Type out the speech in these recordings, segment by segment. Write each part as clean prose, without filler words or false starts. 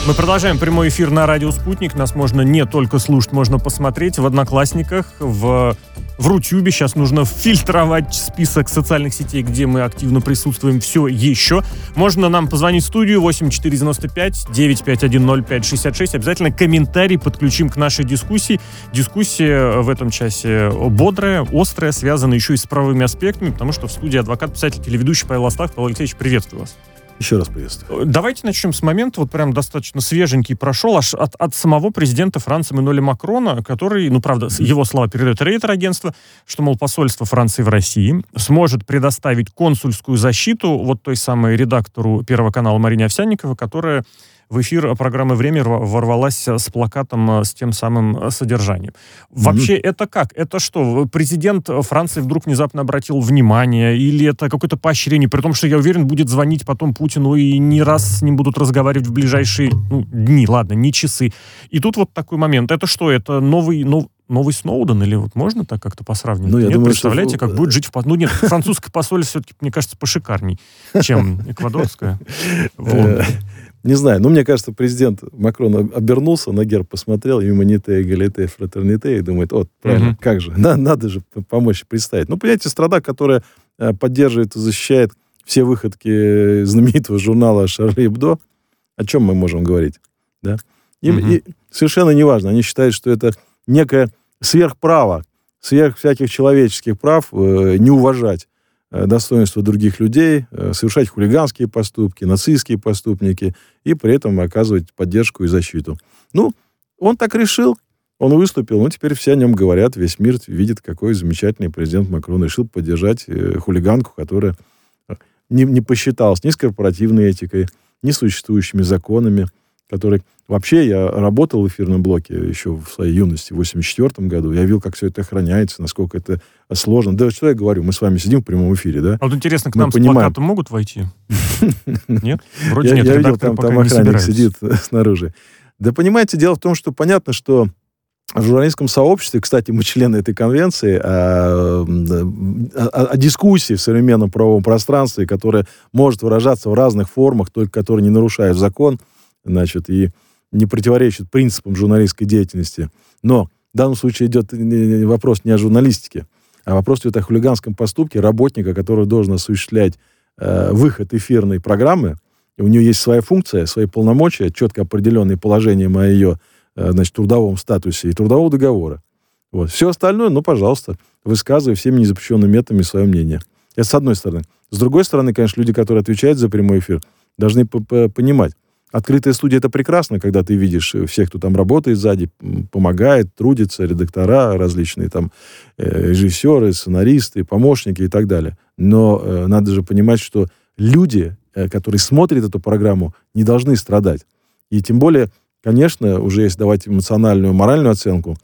Мы продолжаем прямой эфир на радио «Спутник». Нас можно не только слушать, можно посмотреть в Одноклассниках, в Рутюбе. Сейчас нужно фильтровать список социальных сетей, где мы активно присутствуем все еще. Можно нам позвонить в студию 8495-951-0566. Обязательно комментарий подключим к нашей дискуссии. Дискуссия в этом часе бодрая, острая, связана еще и с правовыми аспектами, потому что в студии адвокат, писатель, телеведущий Павел Астахов. Павел Алексеевич, приветствую вас. Еще раз приветствую. Давайте начнем с момента, вот прям достаточно свеженький прошел, аж от самого президента Франции Эммануэля Макрона, который, правда, его слова передает Рейтер-агентство, что, мол, посольство Франции в России сможет предоставить консульскую защиту вот той самой редактору Первого канала Марине Овсянниковой, которая в эфир программы «Время» ворвалась с плакатом с тем самым содержанием. Вообще, это как? Это что, президент Франции вдруг внезапно обратил внимание? Или это какое-то поощрение? При том, что, я уверен, будет звонить потом Путину и не раз с ним будут разговаривать в ближайшие дни, ладно, не часы. И тут вот такой момент. Это что? Это новый Сноуден? Или вот можно так как-то посравнивать? Я думаю, представляете, как будет жить в... нет, французское посольство все-таки, мне кажется, пошикарней, чем эквадорское. Не знаю, мне кажется, президент Макрон обернулся, на герб посмотрел, «Юманите, эгалите, фратерните», и думает, правильно, как же, надо же помочь представить. Понимаете, страна, которая поддерживает и защищает все выходки знаменитого журнала «Шарли Эбдо», о чем мы можем говорить? Да? И совершенно неважно, они считают, что это некое сверхправо, сверх всяких человеческих прав не уважать достоинство других людей, совершать хулиганские поступки, нацистские поступки и при этом оказывать поддержку и защиту. Он так решил, он выступил, теперь все о нем говорят, весь мир видит, какой замечательный президент Макрон решил поддержать хулиганку, которая не посчиталась ни с корпоративной этикой, ни с существующими законами, которые... Вообще, я работал в эфирном блоке еще в своей юности, в 1984 году. Я видел, как все это охраняется, насколько это сложно. Да что я говорю, мы с вами сидим в прямом эфире, да? А вот интересно, к нам с плакатом могут войти? Нет? Вроде нет, я видел, там охранник сидит снаружи. Да понимаете, дело в том, что понятно, что в журналистском сообществе, кстати, мы члены этой конвенции, о дискуссии в современном правовом пространстве, которая может выражаться в разных формах, только которые не нарушают закон, и не противоречит принципам журналистской деятельности. Но в данном случае идет вопрос не о журналистике, а вопрос идет о хулиганском поступке работника, который должен осуществлять выход эфирной программы. И у нее есть своя функция, свои полномочия, четко определенные положением о ее трудовом статусе и трудового договора. Все остальное, пожалуйста, высказывай всеми незапрещенными методами свое мнение. Это с одной стороны. С другой стороны, конечно, люди, которые отвечают за прямой эфир, должны понимать, открытая студия — это прекрасно, когда ты видишь всех, кто там работает сзади, помогает, трудится, редактора различные, режиссеры, сценаристы, помощники и так далее. Но надо же понимать, что люди, которые смотрят эту программу, не должны страдать. И тем более, конечно, уже если давать эмоциональную, моральную оценку,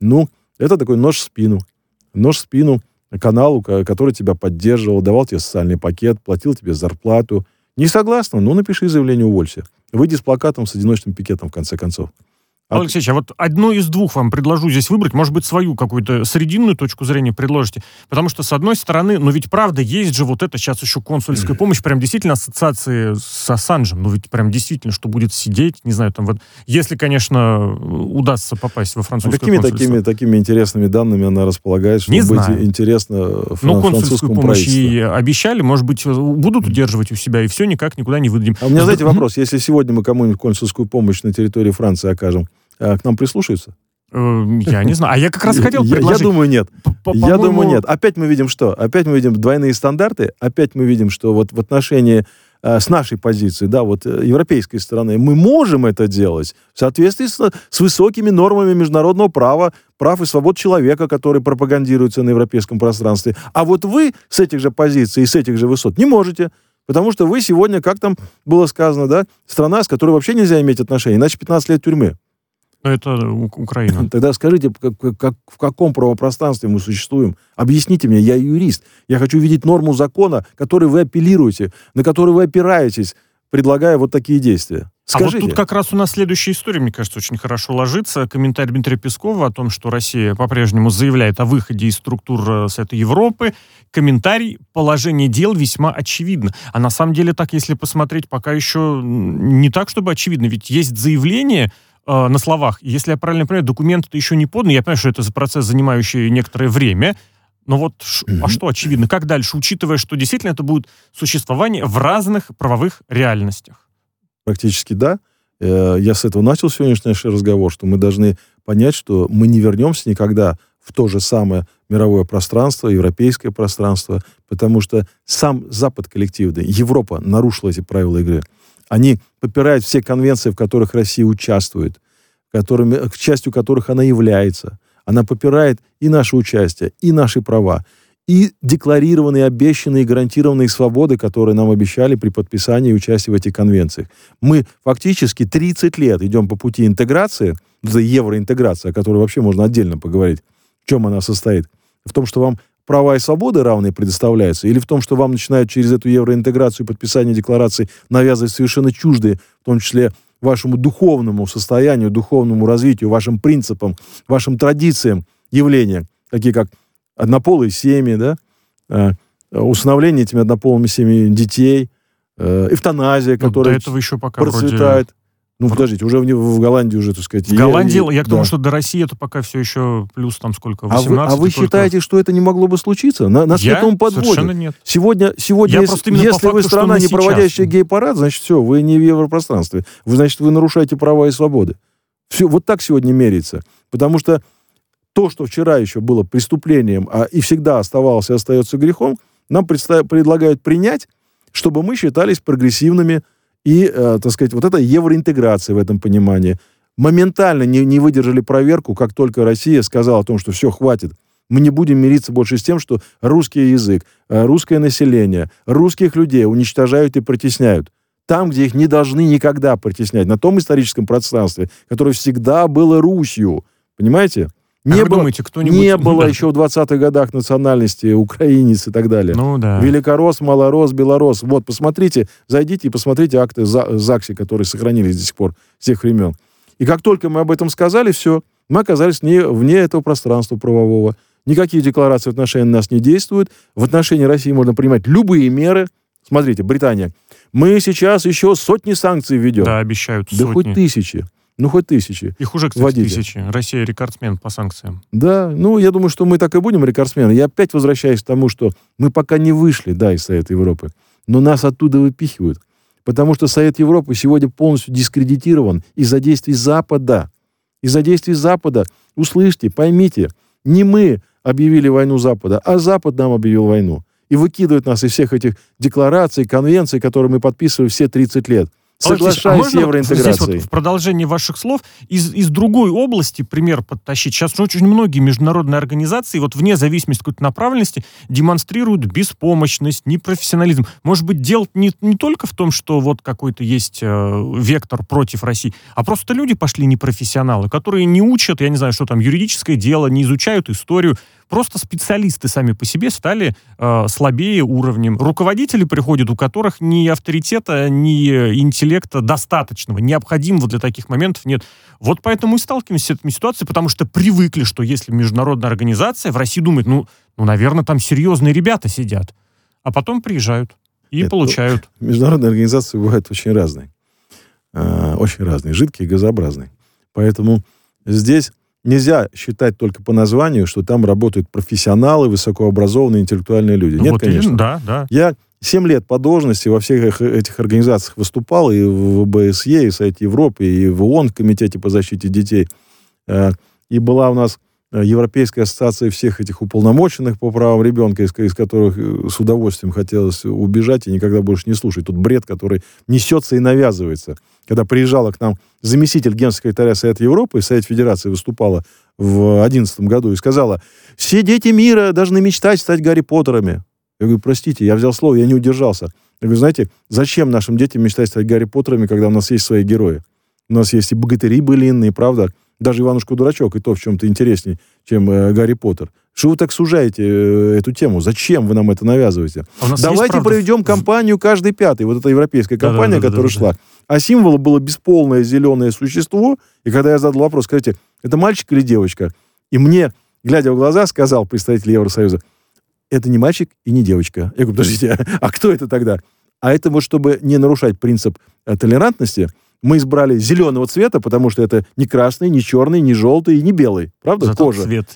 это такой нож в спину. Нож в спину каналу, который тебя поддерживал, давал тебе социальный пакет, платил тебе зарплату. Не согласна? Напиши заявление, уволься. Выйди с плакатом, с одиночным пикетом, в конце концов. Алексей, а вот одну из двух вам предложу здесь выбрать. Может быть, свою какую-то срединную точку зрения предложите. Потому что, с одной стороны, ведь правда, есть же вот это сейчас еще консульская помощь, прям действительно ассоциации с Ассанжем. Ведь прям действительно, что будет сидеть, не знаю, если, конечно, удастся попасть во французское консульство. Какими такими интересными данными она располагает, чтобы быть интересно консульскую помощь ей обещали, может быть, будут удерживать у себя, и все никак никуда не выдадим. А у меня, знаете, вопрос. Если сегодня мы кому-нибудь консульскую помощь на территории Франции окажем, к нам прислушаются? Я не знаю. А я как раз хотел предложить. Я думаю, нет. Я думаю, нет. Опять мы видим что? Опять мы видим двойные стандарты. Опять мы видим, что в отношении с нашей позиции, европейской стороны, мы можем это делать в соответствии с высокими нормами международного права, прав и свобод человека, которые пропагандируются на европейском пространстве. А вы с этих же позиций и с этих же высот не можете. Потому что вы сегодня, как там было сказано, страна, с которой вообще нельзя иметь отношения, иначе 15 лет тюрьмы. Это Украина. Тогда скажите, в каком правопространстве мы существуем? Объясните мне, я юрист. Я хочу видеть норму закона, к которой вы апеллируете, на которую вы опираетесь, предлагая такие действия. Скажите. А вот тут как раз у нас следующая история, мне кажется, очень хорошо ложится. Комментарий Дмитрия Пескова о том, что Россия по-прежнему заявляет о выходе из структур Совета Европы. Комментарий: положение дел весьма очевидно. А на самом деле так, если посмотреть, пока еще не так, чтобы очевидно. Ведь есть заявление на словах. Если я правильно понимаю, документы-то еще не поданы. Я понимаю, что это процесс, занимающий некоторое время. Но вот, а что очевидно? Как дальше, учитывая, что действительно это будет существование в разных правовых реальностях? Практически да. Я с этого начал сегодняшний наш разговор, что мы должны понять, что мы не вернемся никогда в то же самое мировое пространство, европейское пространство, потому что сам Запад коллективный, Европа нарушила эти правила игры. Они попирают все конвенции, в которых Россия участвует, к частью которых она является. Она попирает и наше участие, и наши права, и декларированные, обещанные, гарантированные свободы, которые нам обещали при подписании и участии в этих конвенциях. Мы фактически 30 лет идем по пути интеграции, евроинтеграции, о которой вообще можно отдельно поговорить. В чем она состоит? В том, что вам права и свободы равные предоставляются, или в том, что вам начинают через эту евроинтеграцию и подписание деклараций навязывать совершенно чуждые, в том числе вашему духовному состоянию, духовному развитию, вашим принципам, вашим традициям явления, такие как однополые семьи, да, усыновление этими однополыми семьями детей, эвтаназия, которая до этого еще пока процветает. Ну, подождите, уже в Голландии уже, так сказать... В Голландии, я к тому, что до России это пока все еще плюс там сколько, 18. А вы считаете, что это не могло бы случиться? Нас к этому подводят. Совершенно нет. Сегодня если вы страна, не проводящая гей-парад, значит, все, вы не в европространстве. Значит, вы нарушаете права и свободы. Все, вот так сегодня меряется. Потому что то, что вчера еще было преступлением, и всегда оставалось и остается грехом, нам предлагают принять, чтобы мы считались прогрессивными. И, так сказать, вот эта евроинтеграция в этом понимании. Моментально не выдержали проверку, как только Россия сказала о том, что все, хватит. Мы не будем мириться больше с тем, что русский язык, русское население, русских людей уничтожают и притесняют. Там, где их не должны никогда притеснять. На том историческом пространстве, которое всегда было Русью. Понимаете? Не было еще в 20-х годах национальности украинец и так далее. Ну, да. Великорос, малорос, белорос. Вот, посмотрите, зайдите и посмотрите акты ЗАГСа, которые сохранились до сих пор с тех времен. И как только мы об этом сказали, все, мы оказались вне этого пространства правового. Никакие декларации в отношении нас не действуют. В отношении России можно принимать любые меры. Смотрите, Британия. Мы сейчас еще сотни санкций введем. Да, обещают сотни. Да хоть тысячи. Ну, хоть тысячи. Их уже, кстати, тысячи. Россия рекордсмен по санкциям. Да, я думаю, что мы так и будем рекордсмены. Я опять возвращаюсь к тому, что мы пока не вышли, из Совета Европы, но нас оттуда выпихивают. Потому что Совет Европы сегодня полностью дискредитирован из-за действий Запада. Из-за действий Запада. Услышьте, поймите, не мы объявили войну Запада, а Запад нам объявил войну. И выкидывает нас из всех этих деклараций, конвенций, которые мы подписывали все 30 лет. Соглашаясь с евроинтеграцией. Здесь вот в продолжении ваших слов из другой области пример подтащить. Сейчас очень многие международные организации, вот вне зависимости от какой-то направленности, демонстрируют беспомощность, непрофессионализм. Может быть, дело не только в том, что вот какой-то есть вектор против России, а просто люди пошли непрофессионалы, которые не учат, я не знаю, что там, юридическое дело, не изучают историю. Просто специалисты сами по себе стали слабее уровнем. Руководители приходят, у которых ни авторитета, ни интеллекта достаточного, необходимого для таких моментов нет. Вот поэтому и сталкиваемся с этой ситуацией, потому что привыкли, что если международная организация, в России думает, наверное, там серьезные ребята сидят. А потом приезжают и получают. Международные организации бывают очень разные. Очень разные. Жидкие и газообразные. Поэтому здесь нельзя считать только по названию, что там работают профессионалы, высокообразованные, интеллектуальные люди. Нет, вот конечно. Да. Я 7 лет по должности во всех этих организациях выступал, и в ОБСЕ, и в Совете Европы, и в ООН, в Комитете по защите детей. И была у нас Европейская ассоциация всех этих уполномоченных по правам ребенка, из которых с удовольствием хотелось убежать и никогда больше не слушать. Тут бред, который несется и навязывается. Когда приезжала к нам заместитель генсекретаря Совета Европы, Совет Федерации выступала в 2011 году и сказала: все дети мира должны мечтать стать Гарри Поттерами. Я говорю, простите, я взял слово, я не удержался. Я говорю, знаете, зачем нашим детям мечтать стать Гарри Поттерами, когда у нас есть свои герои? У нас есть и богатыри былинные, правда? Даже Иванушка-дурачок, и то в чем-то интереснее, чем Гарри Поттер. Что вы так сужаете эту тему? Зачем вы нам это навязываете? Давайте проведем кампанию каждый пятый. Вот эта европейская кампания, которая шла. А символом было бесполое зеленое существо. И когда я задал вопрос, скажите, это мальчик или девочка? И мне, глядя в глаза, сказал представитель Евросоюза, это не мальчик и не девочка. Я говорю, подождите, а кто это тогда? А это вот, чтобы не нарушать принцип толерантности, мы избрали зеленого цвета, потому что это не красный, не черный, не желтый и не белый. Правда? Зато кожа. Цвет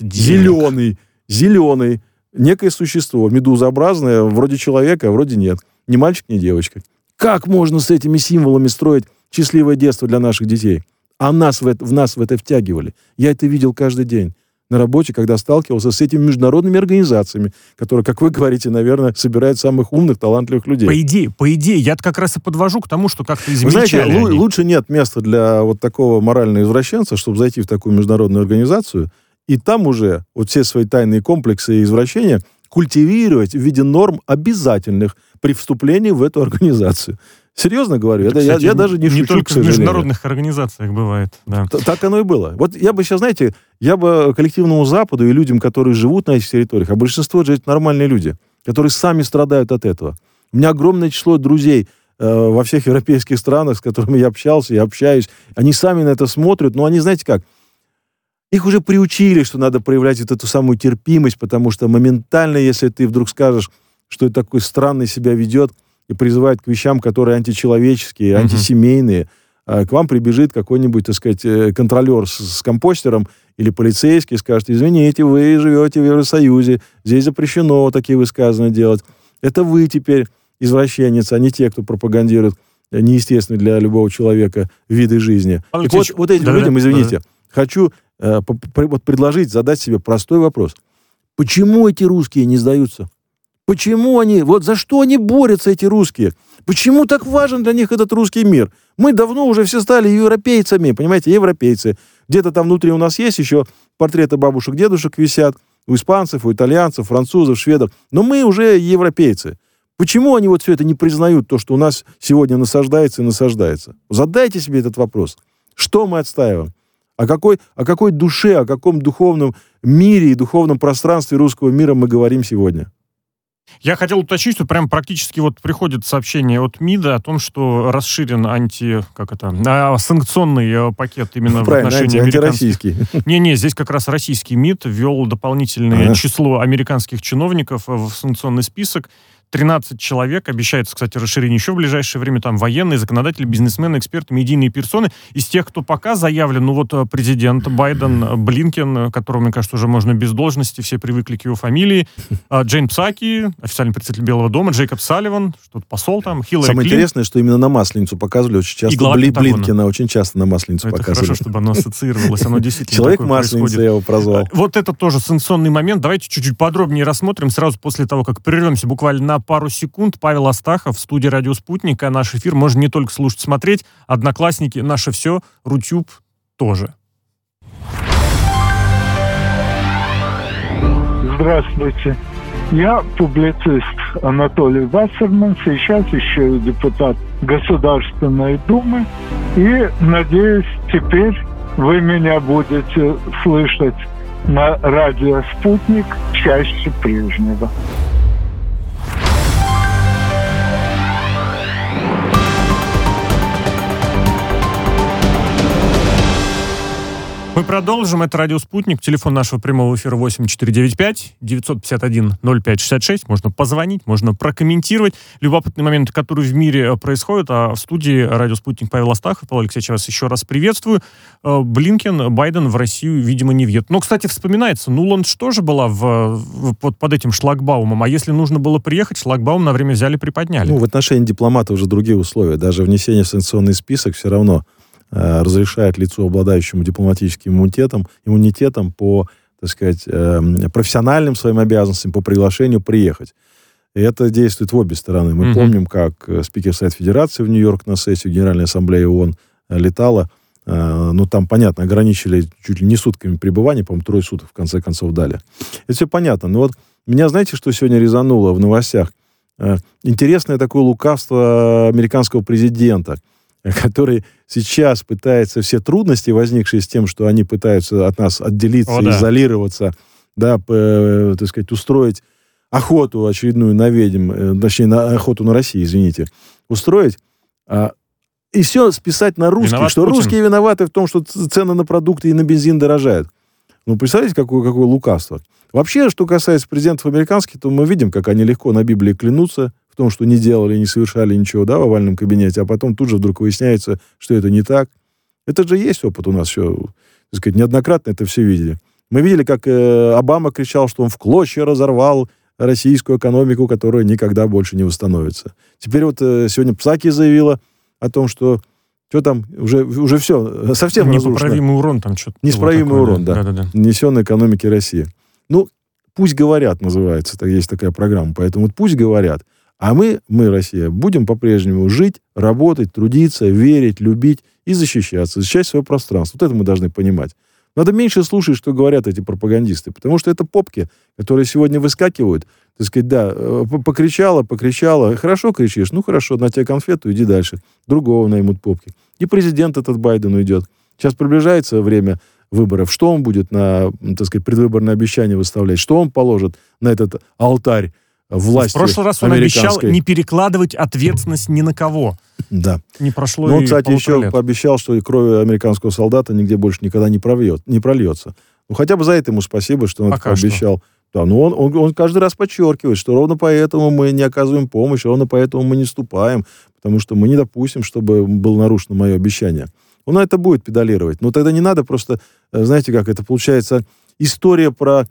Зеленый. Некое существо, медузообразное, вроде человека, а вроде нет. Ни мальчик, ни девочка. Как можно с этими символами строить счастливое детство для наших детей? А нас в это втягивали. Я это видел каждый день на работе, когда сталкивался с этими международными организациями, которые, как вы говорите, наверное, собирают самых умных, талантливых людей. По идее, я как раз и подвожу к тому, что как-то измельчали. Вы знаете, лучше нет места для вот такого морального извращенца, чтобы зайти в такую международную организацию, и там уже вот все свои тайные комплексы и извращения культивировать в виде норм обязательных при вступлении в эту организацию. Серьезно говорю, это, кстати, я даже не шучу, только в международных организациях бывает. Да. Так оно и было. Вот я бы сейчас, знаете, коллективному Западу и людям, которые живут на этих территориях, а большинство же это нормальные люди, которые сами страдают от этого. У меня огромное число друзей во всех европейских странах, с которыми я общался и общаюсь. Они сами на это смотрят, но они, знаете как, их уже приучили, что надо проявлять вот эту самую терпимость, потому что моментально, если ты вдруг скажешь, что это такой странный себя ведет, и призывает к вещам, которые античеловеческие, антисемейные, к вам прибежит какой-нибудь, так сказать, контролер с компостером или полицейский, скажет, извините, вы живете в Евросоюзе, здесь запрещено такие высказывания делать. Это вы теперь извращенец, а не те, кто пропагандирует неестественные для любого человека виды жизни. Так вот этим людям, извините, хочу предложить, задать себе простой вопрос. Почему эти русские не сдаются? Почему они, вот за что они борются, эти русские? Почему так важен для них этот русский мир? Мы давно уже все стали европейцами, понимаете, европейцы. Где-то там внутри у нас есть еще портреты бабушек, дедушек висят, у испанцев, у итальянцев, французов, шведов. Но мы уже европейцы. Почему они вот все это не признают, то, что у нас сегодня насаждается и насаждается? Задайте себе этот вопрос. Что мы отстаиваем? О какой душе, о каком духовном мире и духовном пространстве русского мира мы говорим сегодня? Я хотел уточнить, что прям практически вот приходит сообщение от МИДа о том, что расширен санкционный пакет именно в отношении антироссийский. Не, здесь как раз российский МИД ввел дополнительное число американских чиновников в санкционный список. 13 человек. Обещается, кстати, расширение еще в ближайшее время. Там военные, законодатели, бизнесмены, эксперты, медийные персоны. Из тех, кто пока заявлен, президент Байден, Блинкен, которого, мне кажется, уже можно без должности, все привыкли к его фамилии, Джейн Псаки, официальный представитель Белого дома, Джейкоб Салливан, что-то посол там, Хиллари Самое интересное, что именно на Масленицу показывали очень часто. Блинкена очень часто на Масленицу показывали. Это хорошо, чтобы оно ассоциировалось. Оно действительно Человек Масленица, я его прозвал. Вот это тоже санкционный момент. Давайте чуть-чуть подробнее рассмотрим сразу после того, как прервемся буквально на пару секунд. Павел Астахов в студии «Радио Спутник». А наш эфир можно не только слушать, смотреть. Одноклассники, наше все, Рутюб тоже. Здравствуйте. Я публицист Анатолий Вассерман, сейчас еще и депутат Государственной Думы. И, надеюсь, теперь вы меня будете слышать на радио «Спутник» чаще прежнего. Мы продолжим. Это «Радио Спутник». Телефон нашего прямого эфира 8495-951-0566. Можно позвонить, можно прокомментировать любопытные моменты, которые в мире происходят. А в студии «Радио Спутник» Павел Астахов. Павел Алексеевич, я вас еще раз приветствую. Блинкен, Байден в Россию, видимо, не въедет. Но, кстати, вспоминается, Нуланд что же была вот под этим шлагбаумом? А если нужно было приехать, шлагбаум на время взяли, приподняли. В отношении дипломата уже другие условия. Даже внесение в санкционный список все равно разрешает лицу, обладающему дипломатическим иммунитетом по, так сказать, профессиональным своим обязанностям, по приглашению приехать. И это действует в обе стороны. Мы помним, как спикер Совета Федерации в Нью-Йорк на сессию Генеральной Ассамблеи ООН летала. Там, понятно, ограничили чуть ли не сутками пребывания, по-моему, 3 суток в конце концов дали. Это все понятно. Но вот меня, знаете, что сегодня резануло в новостях? Интересное такое лукавство американского президента, который сейчас пытается все трудности, возникшие с тем, что они пытаются от нас отделиться, изолироваться, да, так сказать, устроить охоту очередную на ведьм, точнее, охоту на Россию, извините, устроить, и все списать на русских, Виноват что Путин. русские виноваты в том, что цены на продукты и на бензин дорожают. Ну, представляете, какое лукавство. Вообще, что касается президентов американских, то мы видим, как они легко на Библии клянутся в том, что не делали, не совершали ничего, да, в овальном кабинете, а потом тут же вдруг выясняется, что это не так. Это же есть опыт у нас все, так сказать, неоднократно это все видели. Мы видели, как Обама кричал, что он в клочья разорвал российскую экономику, которая никогда больше не восстановится. Теперь вот сегодня Псаки заявила о том, что там уже все совсем разрушено. Неисправимый урон там что-то. Неисправимый урон, да. Да. Нанесен экономике России. Ну, пусть говорят, называется, есть такая программа, поэтому вот пусть говорят. А мы, Россия, будем по-прежнему жить, работать, трудиться, верить, любить и защищать свое пространство. Вот это мы должны понимать. Надо меньше слушать, что говорят эти пропагандисты, потому что это попки, которые сегодня выскакивают, так сказать, да, покричала, хорошо кричишь, ну хорошо, на тебе конфету, иди дальше. Другого наймут попки. И президент этот Байден уйдет. Сейчас приближается время выборов. Что он будет на, так сказать, предвыборное обещание выставлять? Что он положит на этот алтарь власти американской? В прошлый раз он обещал не перекладывать ответственность ни на кого. Да. Не прошло Но он, и кстати, еще лет. пообещал, что крови американского солдата нигде больше никогда не прольется. Ну, хотя бы за это ему спасибо, что он это пообещал. Да, но он каждый раз подчеркивает, что ровно поэтому мы не оказываем помощь, ровно поэтому мы не вступаем, потому что мы не допустим, чтобы было нарушено мое обещание. Он это будет педалировать. Но тогда не надо просто, знаете, как это получается, история про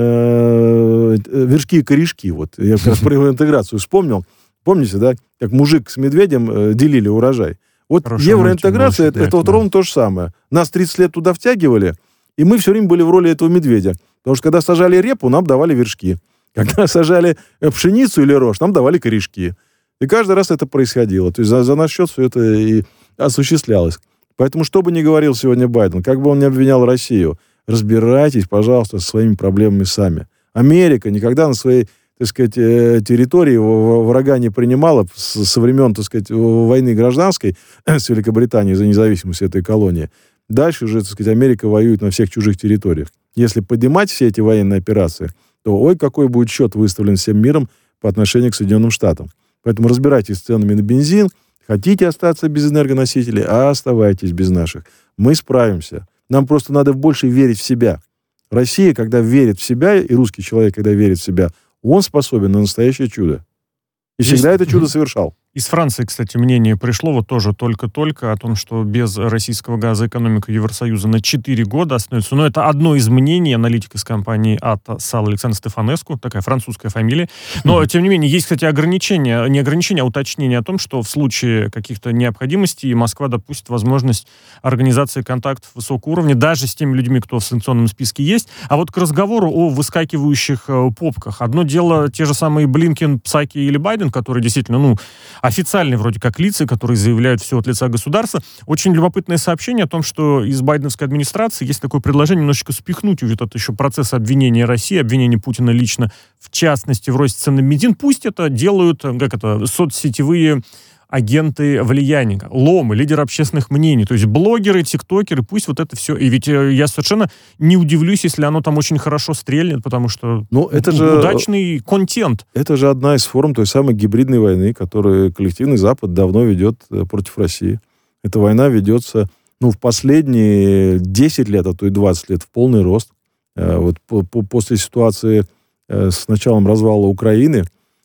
вершки и корешки. Вот. Я как раз про евроинтеграцию вспомнил. Помните, да, как мужик с медведем делили урожай? Вот евроинтеграция это вот ровно то же самое. Нас 30 лет туда втягивали, и мы все время были в роли этого медведя. Потому что когда сажали репу, нам давали вершки. Когда сажали пшеницу или рожь, нам давали корешки. И каждый раз это происходило. То есть за наш счет все это и осуществлялось. Поэтому, что бы ни говорил сегодня Байден, как бы он ни обвинял Россию, разбирайтесь, пожалуйста, со своими проблемами сами. Америка никогда на своей, так сказать, территории врага не принимала со времен, так сказать, войны гражданской с Великобританией за независимость этой колонии. Дальше же, так сказать, Америка воюет на всех чужих территориях. Если поднимать все эти военные операции, то ой, какой будет счет выставлен всем миром по отношению к Соединенным Штатам. Поэтому разбирайтесь с ценами на бензин. Хотите остаться без энергоносителей, а оставайтесь без наших. Мы справимся. Нам просто надо больше верить в себя. Россия, когда верит в себя, и русский человек, когда верит в себя, он способен на настоящее чудо. И всегда это чудо совершал. Из Франции, кстати, мнение пришло вот тоже только-только о том, что без российского газа экономика Евросоюза на 4 года остановится. Но это одно из мнений аналитика из компании АТО-САЛ Александр Стефанеску, такая французская фамилия. Но, тем не менее, есть, кстати, не ограничения, а уточнение о том, что в случае каких-то необходимостей Москва допустит возможность организации контактов высокого уровня даже с теми людьми, кто в санкционном списке есть. А вот к разговору о выскакивающих попках. Одно дело те же самые Блинкен, Псаки или Байден, которые действительно, официальные вроде как лица, которые заявляют все от лица государства. Очень любопытное сообщение о том, что из байденовской администрации есть такое предложение немножечко спихнуть этот еще процесс обвинения России, обвинения Путина лично, в частности, в росте цен на бензин. Пусть это делают, соцсетевые агенты влияния, ломы, лидеры общественных мнений, то есть блогеры, тиктокеры, пусть вот это все. И ведь я совершенно не удивлюсь, если оно там очень хорошо стрельнет, потому что это же удачный контент. Это же одна из форм той самой гибридной войны, которую коллективный Запад давно ведет против России. Эта война ведется, в последние 10 лет, а то и 20 лет в полный рост. Вот после ситуации с началом развала Украины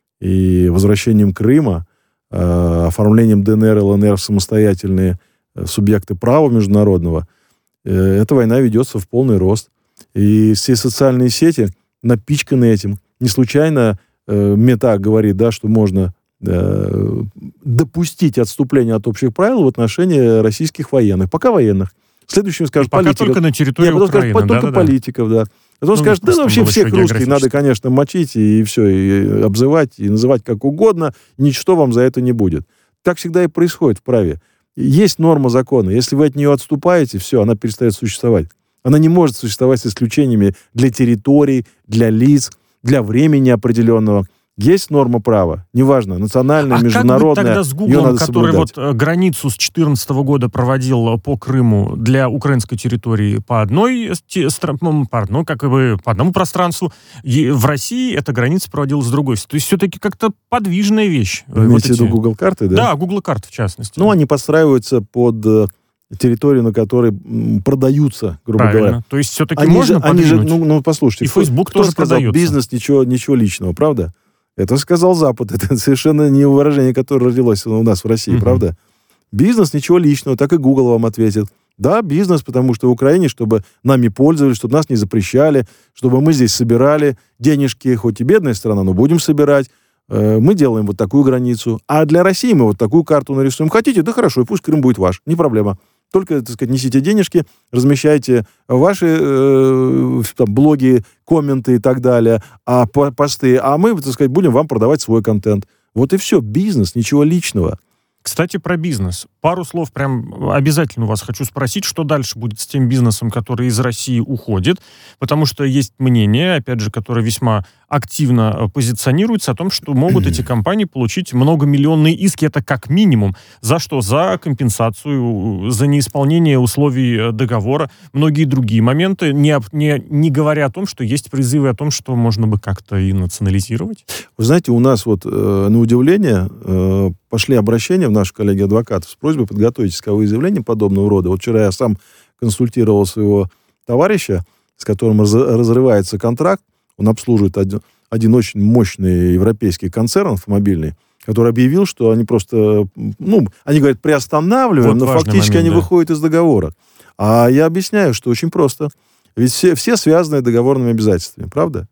и возвращением Крыма, оформлением ДНР и ЛНР в самостоятельные субъекты права международного, эта война ведется в полный рост. И все социальные сети напичканы этим. Не случайно Мета говорит, что можно допустить отступление от общих правил в отношении российских военных. Пока военных. Следующим скажет политиков. Пока только на территории Украины. Скажет, только политиков, да. А он скажет, вообще всех русских надо, конечно, мочить и все, и обзывать, и называть как угодно, ничто вам за это не будет. Так всегда и происходит в праве. Есть норма закона. Если вы от нее отступаете, все, она перестает существовать. Она не может существовать с исключениями для территорий, для лиц, для времени определенного. Есть норма права, неважно, национальная, международная. А как быть тогда с Гуглом, который вот границу с 2014 года проводил по Крыму для украинской территории по одному пространству, и в России эта граница проводилась с другой. То есть все-таки как-то подвижная вещь. Вы имеете в виду Google карты, да? Да, Google карты в частности. Ну, они подстраиваются под территорию, на которой продаются, грубо говоря. То есть все-таки можно подвинуть? Послушайте, и Facebook тоже сказал, продается. Бизнес, ничего личного, правда? Это сказал Запад. Это совершенно не выражение, которое родилось у нас в России, правда? Бизнес, ничего личного. Так и Google вам ответит. Да, бизнес, потому что в Украине, чтобы нами пользовались, чтобы нас не запрещали, чтобы мы здесь собирали денежки, хоть и бедная страна, но будем собирать. Мы делаем вот такую границу. А для России мы вот такую карту нарисуем. Хотите? Да хорошо, и пусть Крым будет ваш. Не проблема. Только, так сказать, несите денежки, размещайте ваши блоги, комменты и так далее, посты, а мы, так сказать, будем вам продавать свой контент. Вот и все. Бизнес, ничего личного. Кстати, про бизнес. Пару слов прям обязательно у вас хочу спросить, что дальше будет с тем бизнесом, который из России уходит, потому что есть мнение, опять же, которое весьма активно позиционируется о том, что могут эти компании получить многомиллионные иски, это как минимум. За что? За компенсацию, за неисполнение условий договора, многие другие моменты, не говоря о том, что есть призывы о том, что можно бы как-то и национализировать. Вы знаете, у нас вот на удивление пошли обращения в наших коллеги-адвокатов с просьбой подготовить исковые заявления подобного рода. Вот вчера я сам консультировал своего товарища, с которым разрывается контракт. Он обслуживает один очень мощный европейский концерн автомобильный, который объявил, что они просто, они говорят, приостанавливаем, вот, но фактически они выходят из договора. А я объясняю, что очень просто. Ведь все связаны договорными обязательствами, правда?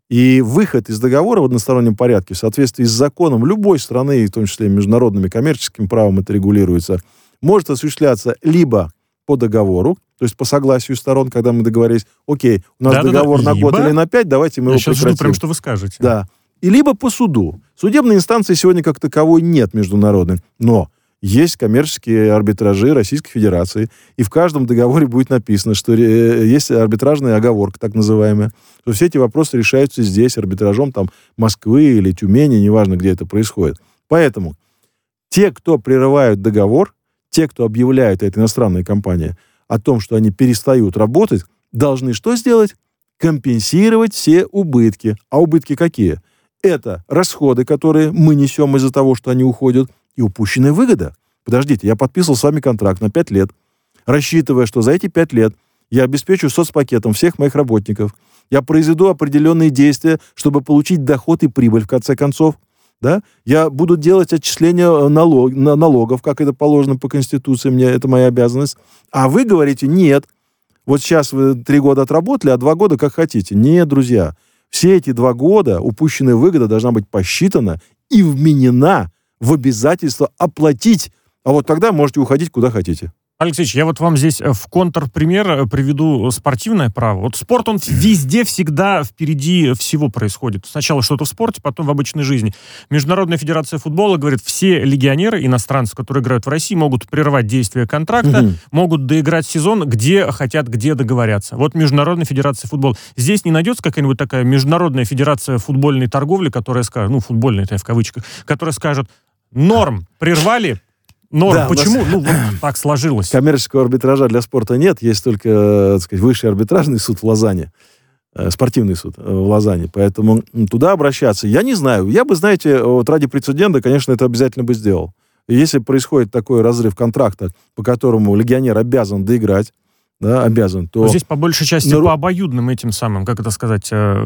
И выход из договора в одностороннем порядке в соответствии с законом любой страны, в том числе международным и коммерческим правом это регулируется, может осуществляться либо по договору, то есть по согласию сторон, когда мы договорились, окей, у нас договор на год или на 5, давайте мы его прекратим. Я сейчас жду прям, что вы скажете. Да. И либо по суду. Судебной инстанции сегодня как таковой нет международной, но есть коммерческие арбитражи Российской Федерации, и в каждом договоре будет написано, что есть арбитражная оговорка, так называемая, что все эти вопросы решаются здесь, арбитражом там Москвы или Тюмени, неважно, где это происходит. Поэтому те, кто прерывают договор, те, кто объявляет, это иностранная компания, о том, что они перестают работать, должны что сделать? Компенсировать все убытки. А убытки какие? Это расходы, которые мы несем из-за того, что они уходят, и упущенная выгода. Подождите, я подписывал с вами контракт на 5 лет, рассчитывая, что за эти 5 лет я обеспечу соцпакетом всех моих работников, я произведу определенные действия, чтобы получить доход и прибыль, в конце концов. Да? Я буду делать отчисления налогов, как это положено по Конституции, это моя обязанность. А вы говорите, нет, вот сейчас вы 3 года отработали, а 2 года как хотите. Нет, друзья, все эти 2 года упущенная выгода должна быть посчитана и вменена в обязательство оплатить. А вот тогда можете уходить куда хотите. Алексей Ильич, я вот вам здесь в контрпример приведу спортивное право. Вот спорт, он везде всегда впереди всего происходит. Сначала что-то в спорте, потом в обычной жизни. Международная федерация футбола говорит, все легионеры, иностранцы, которые играют в России, могут прервать действие контракта, могут доиграть сезон, где хотят, где договорятся. Вот Международная федерация футбола. Здесь не найдется какая-нибудь такая Международная федерация футбольной торговли, которая скажет, футбольная это я в кавычках, которая скажет, норм прервали, норм. Да, почему? Вот так сложилось. Коммерческого арбитража для спорта нет. Есть только, так сказать, высший арбитражный суд в Лозанне. Спортивный суд в Лозанне. Поэтому туда обращаться. Я не знаю. Я бы, знаете, вот ради прецедента, конечно, это обязательно бы сделал. И если происходит такой разрыв контракта, по которому легионер обязан доиграть, да, обязан, то... Но здесь по большей части по обоюдным этим самым, как это сказать,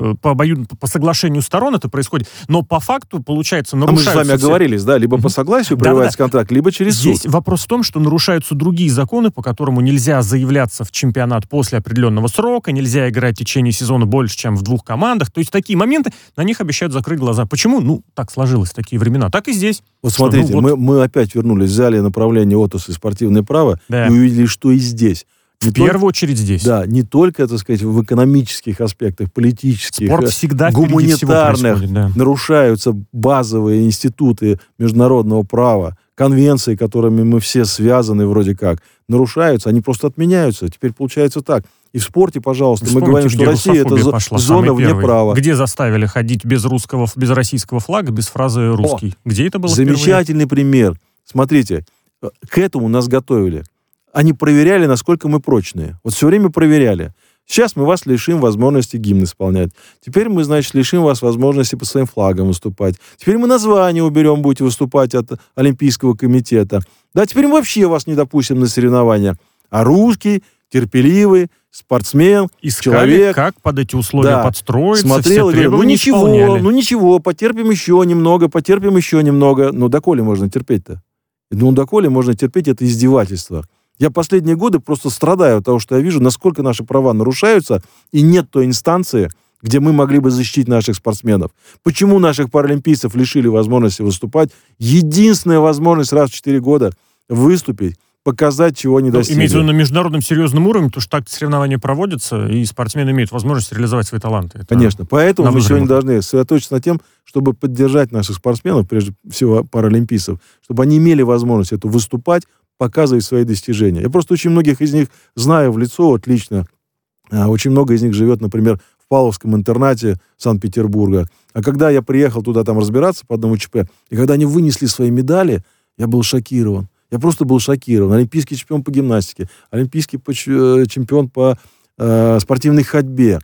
по соглашению сторон это происходит, но по факту, получается, нарушаются... А мы же с вами оговорились, да, либо по согласию прерывается контракт, либо через суд. Здесь вопрос в том, что нарушаются другие законы, по которому нельзя заявляться в чемпионат после определенного срока, нельзя играть в течение сезона больше, чем в 2 командах, то есть такие моменты, на них обещают закрыть глаза. Почему? Так сложилось в такие времена. Так и здесь. Вот смотрите, мы опять вернулись, взяли направление отрасли спортивное право и увидели, что и здесь. В первую очередь здесь. Да, не только, так сказать, в экономических аспектах, политических, гуманитарных нарушаются базовые институты международного права, конвенции, которыми мы все связаны вроде как, нарушаются, они просто отменяются. Теперь получается так. И в спорте, пожалуйста, мы Вспомните, говорим, что где Россия — это русофобия пошла, зона самый вне первый. права. Где заставили ходить без российского флага, без фразы «русский». Где это было Замечательный пример. Смотрите, к этому нас готовили. Они проверяли, насколько мы прочные. Вот все время проверяли. Сейчас мы вас лишим возможности гимн исполнять. Теперь мы, значит, лишим вас возможности по своим флагам выступать. Теперь мы название уберем, будете выступать от Олимпийского комитета. Да, теперь мы вообще вас не допустим на соревнования. А русский, терпеливый, спортсмен, Искали, человек... как под эти условия подстроиться, смотрел все и говорил, требования исполняли. ничего, потерпим еще немного. Ну, доколе можно терпеть-то? Ну, доколе можно терпеть это издевательство? Я последние годы просто страдаю от того, что я вижу, насколько наши права нарушаются, и нет той инстанции, где мы могли бы защитить наших спортсменов. Почему наших паралимпийцев лишили возможности выступать? Единственная возможность раз в 4 года выступить, показать, чего они достигли. Имеется в виду на международном серьезном уровне, потому что так соревнования проводятся, и спортсмены имеют возможность реализовать свои таланты. Это конечно. Поэтому мы сегодня уровне. должны сосредоточиться на тем, чтобы поддержать наших спортсменов, прежде всего паралимпийцев, чтобы они имели возможность эту выступать, показывать свои достижения. Я просто очень многих из них знаю в лицо отлично. Очень много из них живет, например, в Павловском интернате Санкт-Петербурга. А когда я приехал туда там разбираться по одному ЧП, и когда они вынесли свои медали, я был шокирован. Я просто был шокирован. Олимпийский чемпион по гимнастике, олимпийский чемпион по спортивной ходьбе.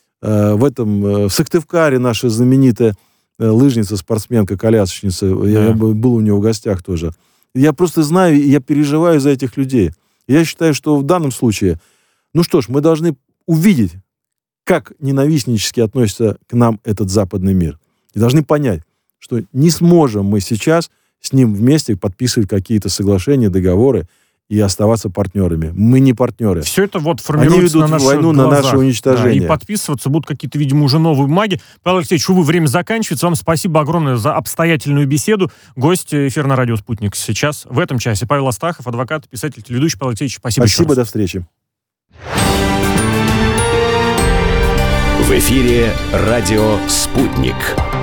В Сыктывкаре наша знаменитая лыжница, спортсменка, колясочница. Я был у нее в гостях тоже. Я просто знаю, и я переживаю за этих людей. Я считаю, что в данном случае, ну что ж, мы должны увидеть, как ненавистнически относится к нам этот западный мир. И должны понять, что не сможем мы сейчас с ним вместе подписывать какие-то соглашения, договоры и оставаться партнерами. Мы не партнеры. Все это вот формируется на наших войну, глазах. на наше уничтожение. Да, и подписываться будут какие-то, видимо, уже новые бумаги. Павел Алексеевич, увы, время заканчивается. Вам спасибо огромное за обстоятельную беседу. Гость эфира на радио «Спутник» сейчас, в этом часе. Павел Астахов, адвокат, писатель, телеведущий. Павел Алексеевич, спасибо. Спасибо, до встречи. В эфире радио «Спутник».